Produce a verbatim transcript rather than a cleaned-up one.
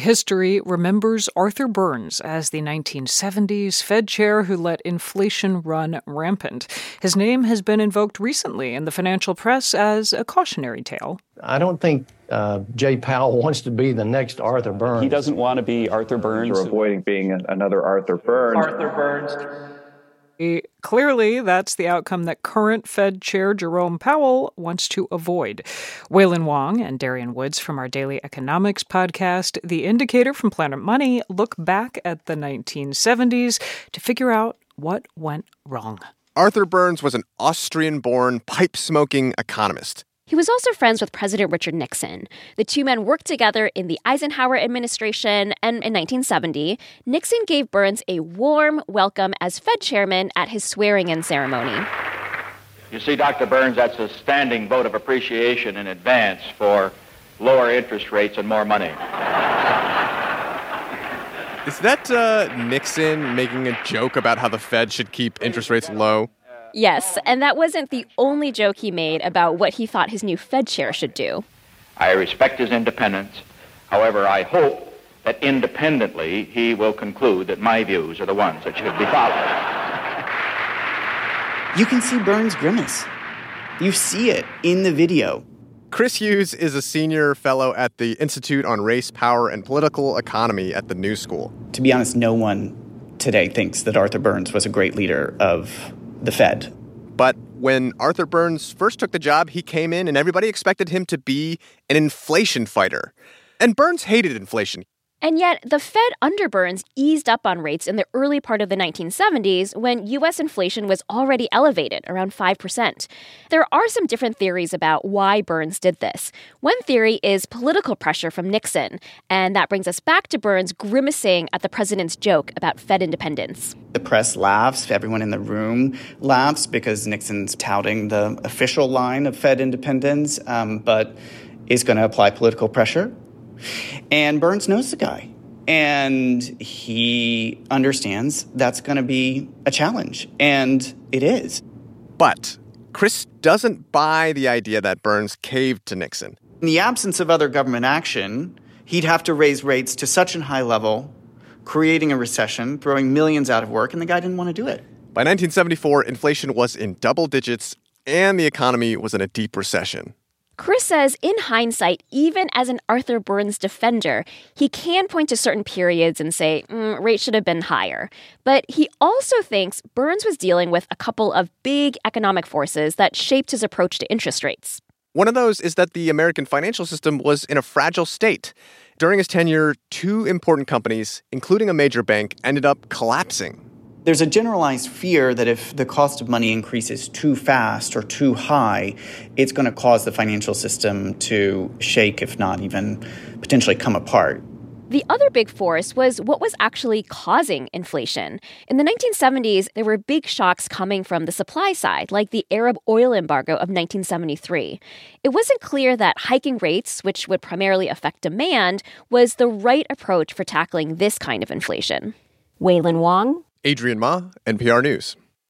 history remembers Arthur Burns as the nineteen seventies Fed chair who let inflation run rampant. His name has been invoked recently in the financial press as a cautionary tale. I don't think uh, Jay Powell wants to be the next Arthur Burns. He doesn't want to be Arthur Burns. You're avoiding being another Arthur Burns. Arthur Burns. Clearly, that's the outcome that current Fed Chair Jerome Powell wants to avoid. Wailin Wong and Darian Woods from our Daily Economics podcast, The Indicator from Planet Money, look back at the nineteen seventies to figure out what went wrong. Arthur Burns was an Austrian-born, pipe-smoking economist. He was also friends with President Richard Nixon. The two men worked together in the Eisenhower administration, and in nineteen seventy, Nixon gave Burns a warm welcome as Fed chairman at his swearing-in ceremony. You see, Doctor Burns, that's a standing vote of appreciation in advance for lower interest rates and more money. Is that uh, Nixon making a joke about how the Fed should keep interest rates low? Yes, and that wasn't the only joke he made about what he thought his new Fed chair should do. I respect his independence. However, I hope that independently he will conclude that my views are the ones that should be followed. You can see Burns grimace. You see it in the video. Chris Hughes is a senior fellow at the Institute on Race, Power, and Political Economy at the New School. To be honest, no one today thinks that Arthur Burns was a great leader of the Fed. But when Arthur Burns first took the job, he came in and everybody expected him to be an inflation fighter. And Burns hated inflation. And yet, the Fed under Burns eased up on rates in the early part of the nineteen seventies when U S inflation was already elevated, around five percent. There are some different theories about why Burns did this. One theory is political pressure from Nixon, and that brings us back to Burns grimacing at the president's joke about Fed independence. The press laughs, everyone in the room laughs because Nixon's touting the official line of Fed independence, um, but is going to apply political pressure. And Burns knows the guy, and he understands that's going to be a challenge, and it is. But Chris doesn't buy the idea that Burns caved to Nixon. In the absence of other government action, he'd have to raise rates to such a high level, creating a recession, throwing millions out of work, and the guy didn't want to do it. By nineteen seventy-four, inflation was in double digits, and the economy was in a deep recession. Chris says, in hindsight, even as an Arthur Burns defender, he can point to certain periods and say, mm, rates should have been higher. But he also thinks Burns was dealing with a couple of big economic forces that shaped his approach to interest rates. One of those is that the American financial system was in a fragile state. During his tenure, two important companies, including a major bank, ended up collapsing. There's a generalized fear that if the cost of money increases too fast or too high, it's going to cause the financial system to shake, if not even potentially come apart. The other big force was what was actually causing inflation. In the nineteen seventies, there were big shocks coming from the supply side, like the Arab oil embargo of nineteen seventy-three. It wasn't clear that hiking rates, which would primarily affect demand, was the right approach for tackling this kind of inflation. Wailin Wong, Adrian Ma, N P R News.